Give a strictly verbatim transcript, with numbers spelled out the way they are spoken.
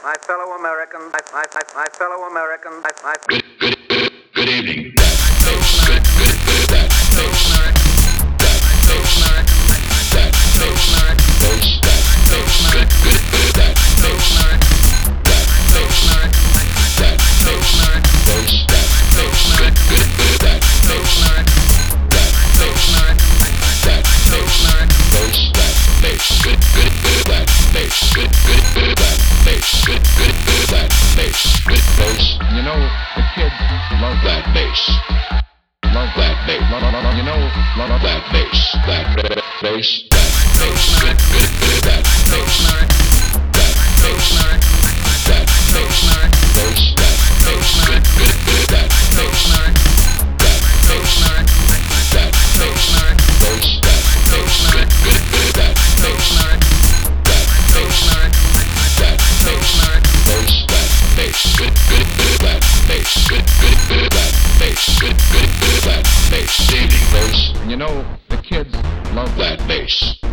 my fellow Americans, my, my, my, my fellow Americans, my, my Good, good, good, good evening. That face, good, good, good, that face, that face, that face, face, that face, good, good, good, that face, that face, that face, face, that face, good, good, good, that face, that face, that face, face, that face, good, good, good, that face, good, good, good, that face, good, good, good, that face, good face. You know, the kids love that bass. Love that bass. Love, love, love, you know, love, love that bass. That bass. That bass. Good, good, good. That bass. That bass. That bass. Bass. That bass. Good, good, good. That bass. That bass. That bass. Bass. That bass. Good, good, good. That bass. That bass. That bass. Bass. That bass. Good, good, good. That bass. Good, good, good. That bass. Good, good, good. That bass. Digging bass. And you know, the kids love that bass.